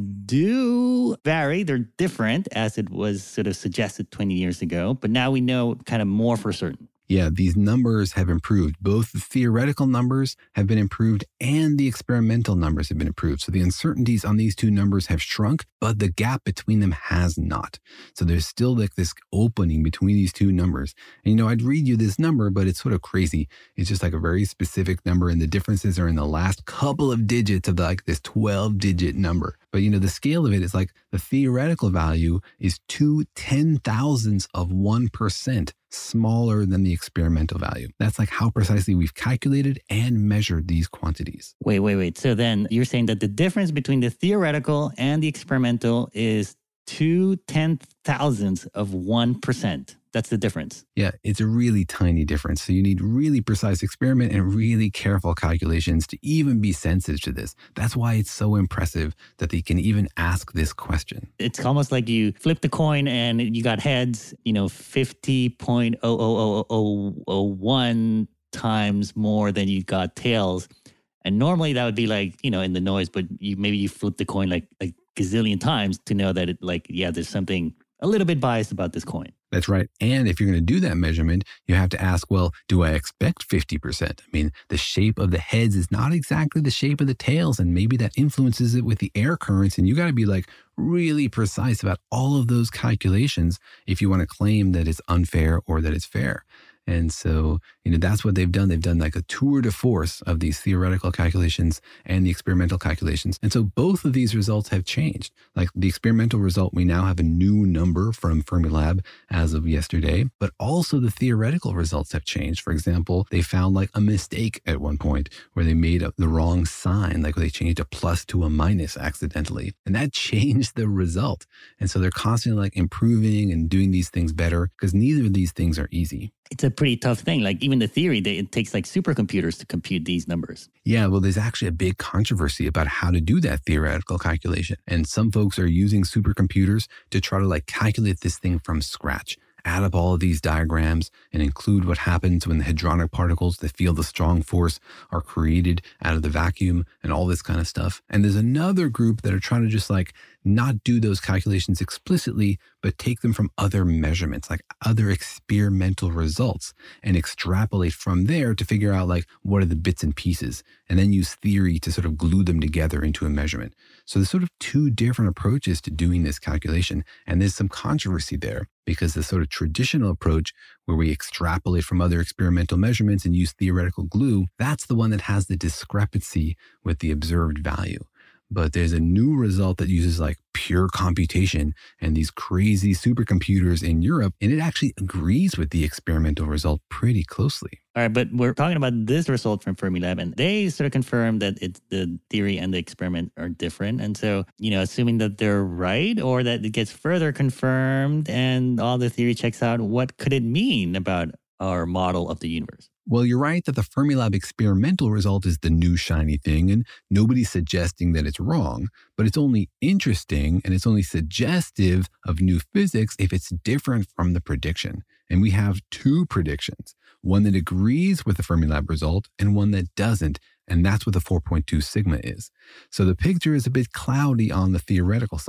do vary. They're different, as it was sort of suggested twenty years ago. But now we know kind of more for certain. Yeah, these numbers have improved. Both the theoretical numbers have been improved and the experimental numbers have been improved. So the uncertainties on these two numbers have shrunk, but the gap between them has not. So there's still like this opening between these two numbers. And, you know, I'd read you this number, but it's sort of crazy. It's just like a very specific number, and the differences are in the last couple of digits of the, like this twelve digit number. But, you know, the scale of it is like the theoretical value is two ten thousandths of one percent smaller than the experimental value. That's like how precisely we've calculated and measured these quantities. Wait, wait, wait. So then you're saying that the difference between the theoretical and the experimental is two ten thousandths of one percent. That's the difference. Yeah, it's a really tiny difference. So you need really precise experiment and really careful calculations to even be sensitive to this. That's why it's so impressive that they can even ask this question. It's almost like you flip the coin and you got heads, you know, fifty point zero zero zero zero one times more than you got tails. And normally that would be like, you know, in the noise, but you maybe you flip the coin like a gazillion times to know that it like, yeah, there's something a little bit biased about this coin. That's right. And if you're going to do that measurement, you have to ask, well, do I expect fifty percent? I mean, the shape of the heads is not exactly the shape of the tails, and maybe that influences it with the air currents. And you got to be like really precise about all of those calculations if you want to claim that it's unfair or that it's fair. And so, you know, that's what they've done. They've done like a tour de force of these theoretical calculations and the experimental calculations. And so both of these results have changed. Like the experimental result, we now have a new number from Fermilab as of yesterday, but also the theoretical results have changed. For example, they found like a mistake at one point where they made a, the wrong sign, like they changed a plus to a minus accidentally. And that changed the result. And so they're constantly like improving and doing these things better because neither of these things are easy. It's a pretty tough thing. Like even the theory, they, it takes like supercomputers to compute these numbers. Yeah, well, there's actually a big controversy about how to do that theoretical calculation. And some folks are using supercomputers to try to like calculate this thing from scratch, add up all of these diagrams and include what happens when the hadronic particles that feel the strong force are created out of the vacuum and all this kind of stuff. And there's another group that are trying to just like not do those calculations explicitly, but take them from other measurements, like other experimental results, and extrapolate from there to figure out like what are the bits and pieces, and then use theory to sort of glue them together into a measurement. So there's sort of two different approaches to doing this calculation, and there's some controversy there because the sort of traditional approach where we extrapolate from other experimental measurements and use theoretical glue, that's the one that has the discrepancy with the observed value. But there's a new result that uses like pure computation and these crazy supercomputers in Europe, and it actually agrees with the experimental result pretty closely. All right, but we're talking about this result from Fermilab, and they sort of confirmed that it's the theory and the experiment are different. And so, you know, assuming that they're right or that it gets further confirmed and all the theory checks out, what could it mean about our model of the universe? Well, you're right that the Fermilab experimental result is the new shiny thing, and nobody's suggesting that it's wrong, but it's only interesting and it's only suggestive of new physics if it's different from the prediction. And we have two predictions, one that agrees with the Fermilab result and one that doesn't, and that's what the four point two sigma is. So the picture is a bit cloudy on the theoretical side.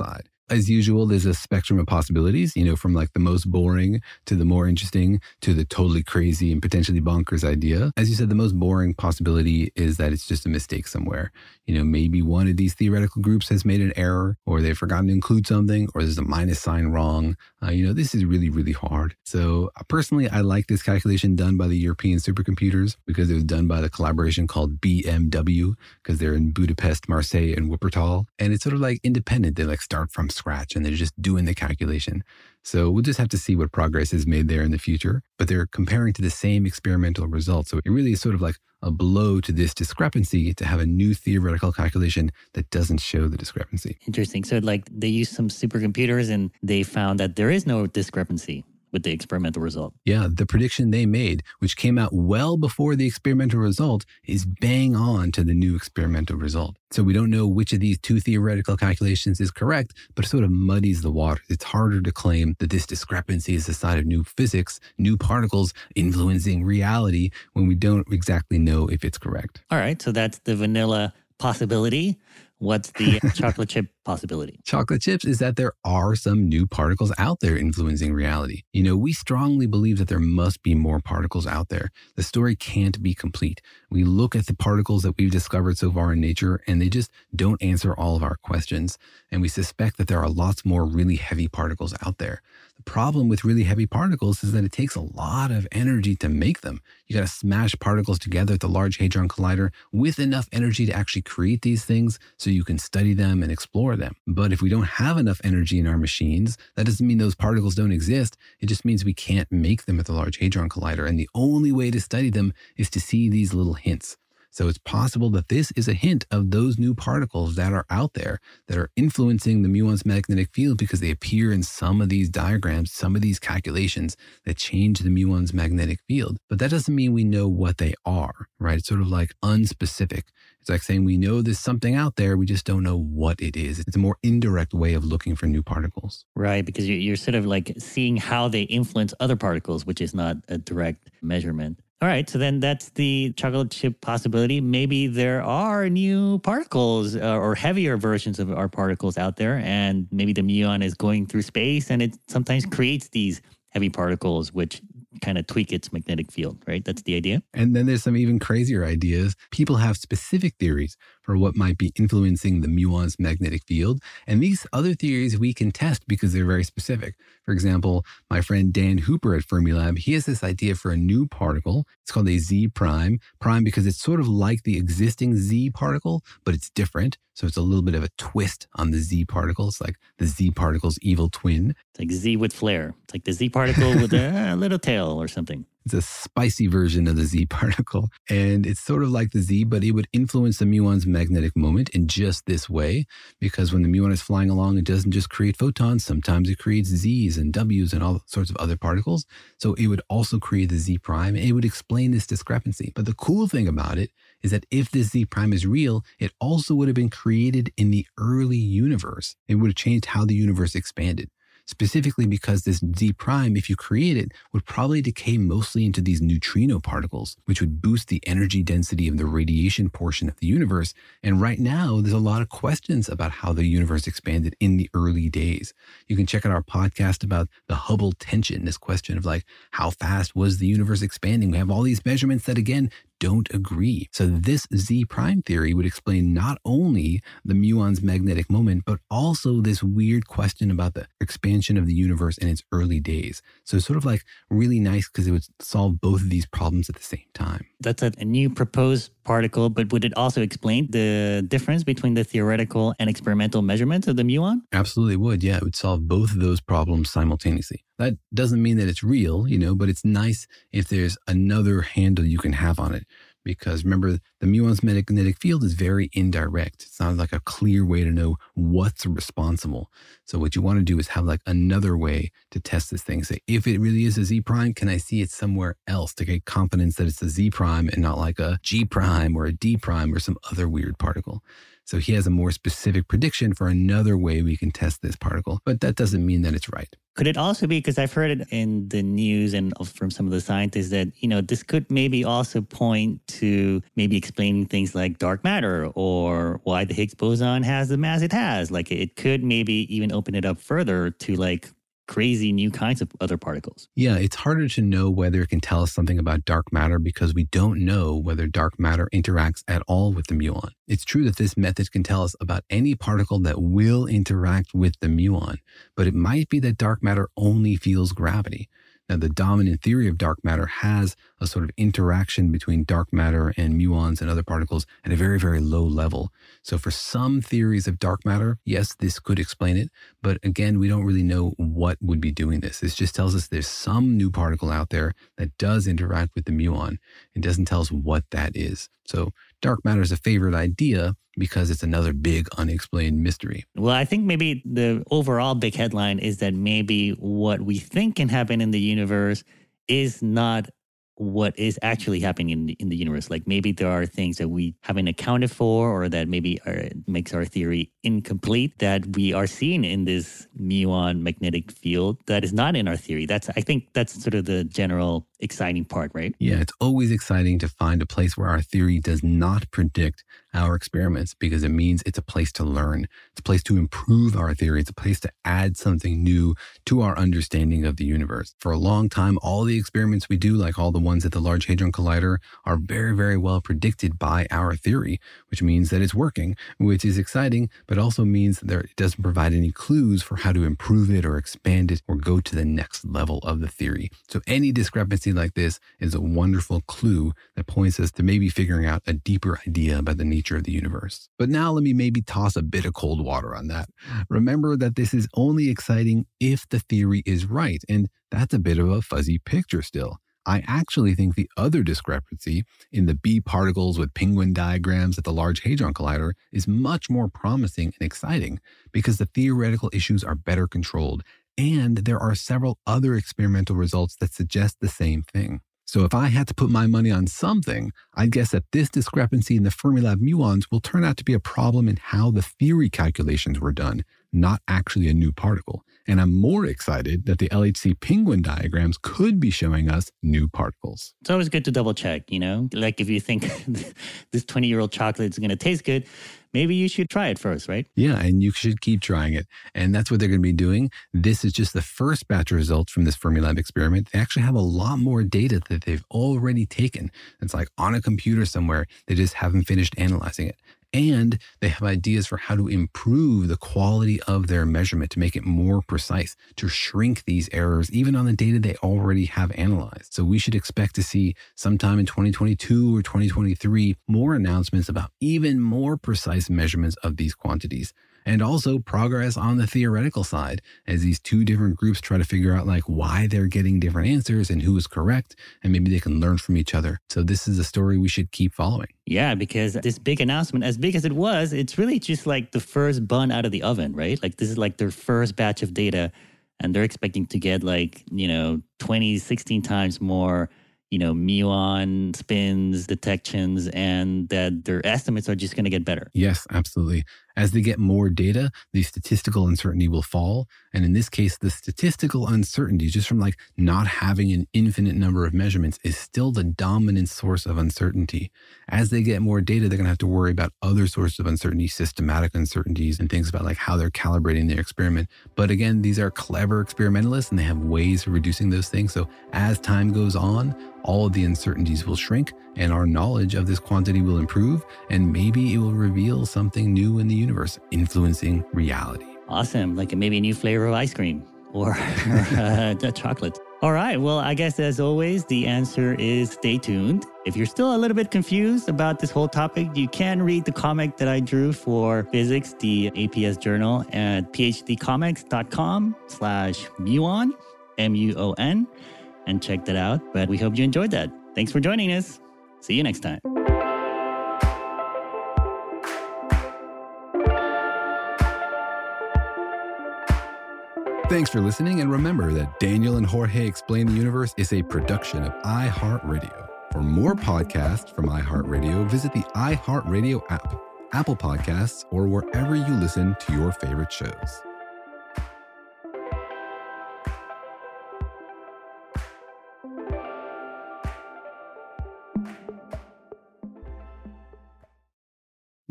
As usual, there's a spectrum of possibilities, you know, from like the most boring to the more interesting to the totally crazy and potentially bonkers idea. As you said, the most boring possibility is that it's just a mistake somewhere. You know, maybe one of these theoretical groups has made an error, or they've forgotten to include something, or there's a minus sign wrong. Uh, you know, this is really, really hard. So uh, personally, I like this calculation done by the European supercomputers because it was done by the collaboration called B M W, because they're in Budapest, Marseille, and Wuppertal. And it's sort of like independent. They like start from scratch and they're just doing the calculation. So we'll just have to see what progress is made there in the future. But they're comparing to the same experimental results. So it really is sort of like a blow to this discrepancy to have a new theoretical calculation that doesn't show the discrepancy. Interesting. So like they used some supercomputers and they found that there is no discrepancy with the experimental result. Yeah, the prediction they made, which came out well before the experimental result, is bang on to the new experimental result. So we don't know which of these two theoretical calculations is correct, but it sort of muddies the water. It's harder to claim that this discrepancy is the sign of new physics, new particles influencing reality when we don't exactly know if it's correct. All right, so that's the vanilla possibility. What's the chocolate chip possibility? Chocolate chips is that there are some new particles out there influencing reality. You know, we strongly believe that there must be more particles out there. The story can't be complete. We look at the particles that we've discovered so far in nature, and they just don't answer all of our questions. And we suspect that there are lots more really heavy particles out there. The problem with really heavy particles is that it takes a lot of energy to make them. You got to smash particles together at the Large Hadron Collider with enough energy to actually create these things so you can study them and explore them. But if we don't have enough energy in our machines, that doesn't mean those particles don't exist. It just means we can't make them at the Large Hadron Collider. And the only way to study them is to see these little hints. So it's possible that this is a hint of those new particles that are out there that are influencing the muon's magnetic field because they appear in some of these diagrams, some of these calculations that change the muon's magnetic field. But that doesn't mean we know what they are, right? It's sort of like unspecific. It's like saying we know there's something out there, we just don't know what it is. It's a more indirect way of looking for new particles. Right, because you're sort of like seeing how they influence other particles, which is not a direct measurement. All right, so then that's the chocolate chip possibility. Maybe there are new particles uh, or heavier versions of our particles out there, and maybe the muon is going through space and it sometimes creates these heavy particles, which kind of tweak its magnetic field, right? That's the idea. And then there's some even crazier ideas. People have specific theories for what might be influencing the muon's magnetic field. And these other theories we can test because they're very specific. For example, my friend Dan Hooper at Fermilab, he has this idea for a new particle. It's called a Z prime. Prime because it's sort of like the existing Z particle, but it's different. So it's a little bit of a twist on the Z particle. It's like the Z particle's evil twin. It's like Z with flair. It's like the Z particle with a little tail or something. It's a spicy version of the Z particle. And it's sort of like the Z, but it would influence the muon's magnetic moment in just this way. Because when the muon is flying along, it doesn't just create photons. Sometimes it creates Z's and W's and all sorts of other particles. So it would also create the Z prime. And it would explain this discrepancy. But the cool thing about it is that if this Z prime is real, it also would have been created in the early universe. It would have changed how the universe expanded. Specifically because this Z prime, if you create it, would probably decay mostly into these neutrino particles, which would boost the energy density of the radiation portion of the universe. And right now, there's a lot of questions about how the universe expanded in the early days. You can check out our podcast about the Hubble tension, this question of like, how fast was the universe expanding? We have all these measurements that, again, don't agree. So this Z prime theory would explain not only the muon's magnetic moment, but also this weird question about the expansion of the universe in its early days. So it's sort of like really nice because it would solve both of these problems at the same time. That's a, a new proposed particle, but would it also explain the difference between the theoretical and experimental measurements of the muon? Absolutely would. Yeah, it would solve both of those problems simultaneously. That doesn't mean that it's real, you know, but it's nice if there's another handle you can have on it. Because remember, the muon's magnetic field is very indirect. It's not like a clear way to know what's responsible. So what you want to do is have like another way to test this thing. Say, if it really is a Z prime, can I see it somewhere else to get confidence that it's a Z prime and not like a G prime or a D prime or some other weird particle? So he has a more specific prediction for another way we can test this particle, but that doesn't mean that it's right. Could it also be, because I've heard it in the news and from some of the scientists, that, you know, this could maybe also point to maybe explaining things like dark matter or why the Higgs boson has the mass it has. Like it could maybe even open it up further to like crazy new kinds of other particles. Yeah, it's harder to know whether it can tell us something about dark matter because we don't know whether dark matter interacts at all with the muon. It's true that this method can tell us about any particle that will interact with the muon, but it might be that dark matter only feels gravity. Now, the dominant theory of dark matter has a sort of interaction between dark matter and muons and other particles at a very, very low level. So for some theories of dark matter, yes, this could explain it. But again, we don't really know what would be doing this. This just tells us there's some new particle out there that does interact with the muon. It doesn't tell us what that is. So dark matter is a favorite idea because it's another big unexplained mystery. Well, I think maybe the overall big headline is that maybe what we think can happen in the universe is not what is actually happening in the, in the universe. Like maybe there are things that we haven't accounted for or that maybe are, makes our theory incomplete that we are seeing in this muon magnetic field that is not in our theory. That's I think that's sort of the general exciting part, right? Yeah, it's always exciting to find a place where our theory does not predict our experiments because it means it's a place to learn. It's a place to improve our theory. It's a place to add something new to our understanding of the universe. For a long time, all the experiments we do, like all the ones at the Large Hadron Collider, are very, very well predicted by our theory, which means that it's working, which is exciting, but also means that it doesn't provide any clues for how to improve it or expand it or go to the next level of the theory. So any discrepancy like this is a wonderful clue that points us to maybe figuring out a deeper idea about the nature of the universe. But now let me maybe toss a bit of cold water on that. Remember that this is only exciting if the theory is right, and that's a bit of a fuzzy picture still. I actually think the other discrepancy in the B particles with penguin diagrams at the Large Hadron Collider is much more promising and exciting because the theoretical issues are better controlled, and there are several other experimental results that suggest the same thing. So if I had to put my money on something, I'd guess that this discrepancy in the Fermilab muons will turn out to be a problem in how the theory calculations were done, not actually a new particle. And I'm more excited that the L H C penguin diagrams could be showing us new particles. It's always good to double check, you know? Like if you think this twenty-year-old chocolate is going to taste good, maybe you should try it first, right? Yeah, and you should keep trying it. And that's what they're going to be doing. This is just the first batch of results from this Fermilab experiment. They actually have a lot more data that they've already taken. It's like on a computer somewhere. They just haven't finished analyzing it. And they have ideas for how to improve the quality of their measurement to make it more precise, to shrink these errors, even on the data they already have analyzed. So we should expect to see sometime in twenty twenty-two or twenty twenty-three more announcements about even more precise measurements of these quantities. And also progress on the theoretical side as these two different groups try to figure out like why they're getting different answers and who is correct, and maybe they can learn from each other. So this is a story we should keep following. Yeah, because this big announcement, as big as it was, it's really just like the first bun out of the oven, right? Like this is like their first batch of data, and they're expecting to get like, you know, twenty, sixteen times more, you know, muon spins, detections, and that their estimates are just going to get better. Yes, absolutely. As they get more data, the statistical uncertainty will fall. And in this case, the statistical uncertainty, just from like not having an infinite number of measurements, is still the dominant source of uncertainty. As they get more data, they're going to have to worry about other sources of uncertainty, systematic uncertainties, and things about like how they're calibrating their experiment. But again, these are clever experimentalists and they have ways of reducing those things. So as time goes on, all of the uncertainties will shrink and our knowledge of this quantity will improve, and maybe it will reveal something new in the universe, influencing reality. Awesome. Like maybe a new flavor of ice cream or, or uh, chocolate. All right. Well, I guess as always, the answer is stay tuned. If you're still a little bit confused about this whole topic, you can read the comic that I drew for physics, the A P S journal, at phdcomics.com slash muon, M U O N, and check that out. But we hope you enjoyed that. Thanks for joining us. See you next time. Thanks for listening, and remember that Daniel and Jorge Explain the Universe is a production of iHeartRadio. For more podcasts from iHeartRadio, visit the iHeartRadio app, Apple Podcasts, or wherever you listen to your favorite shows.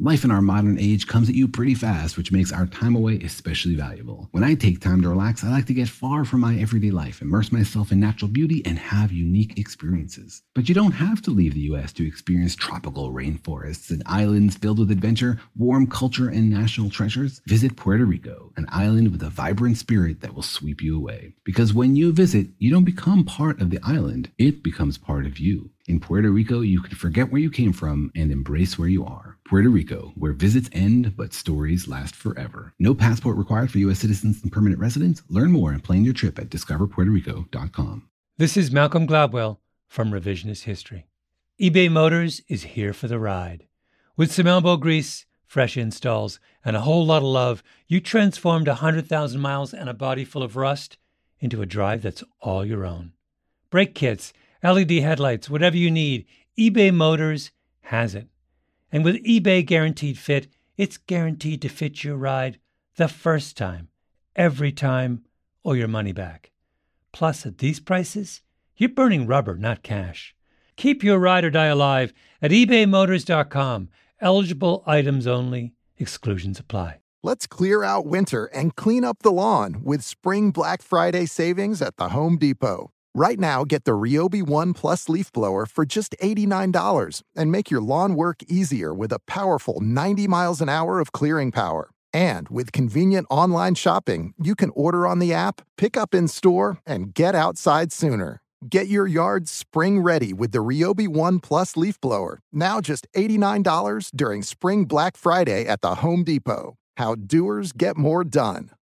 Life in our modern age comes at you pretty fast, which makes our time away especially valuable. When I take time to relax, I like to get far from my everyday life, immerse myself in natural beauty, and have unique experiences. But you don't have to leave the U S to experience tropical rainforests and islands filled with adventure, warm culture, and national treasures. Visit Puerto Rico, an island with a vibrant spirit that will sweep you away. Because when you visit, you don't become part of the island, it becomes part of you. In Puerto Rico, you can forget where you came from and embrace where you are. Puerto Rico, where visits end but stories last forever. No passport required for U S citizens and permanent residents. Learn more and plan your trip at discover puerto rico dot com. This is Malcolm Gladwell from Revisionist History. eBay Motors is here for the ride. With some elbow grease, fresh installs, and a whole lot of love, you transformed one hundred thousand miles and a body full of rust into a drive that's all your own. Brake kits, L E D headlights, whatever you need, eBay Motors has it. And with eBay Guaranteed Fit, it's guaranteed to fit your ride the first time, every time, or your money back. Plus, at these prices, you're burning rubber, not cash. Keep your ride or die alive at ebay motors dot com. Eligible items only. Exclusions apply. Let's clear out winter and clean up the lawn with Spring Black Friday savings at the Home Depot. Right now, get the Ryobi One Plus leaf blower for just eighty-nine dollars and make your lawn work easier with a powerful ninety miles an hour of clearing power. And with convenient online shopping, you can order on the app, pick up in store, and get outside sooner. Get your yard spring ready with the Ryobi One Plus leaf blower, now just eighty-nine dollars during Spring Black Friday at the Home Depot. How doers get more done.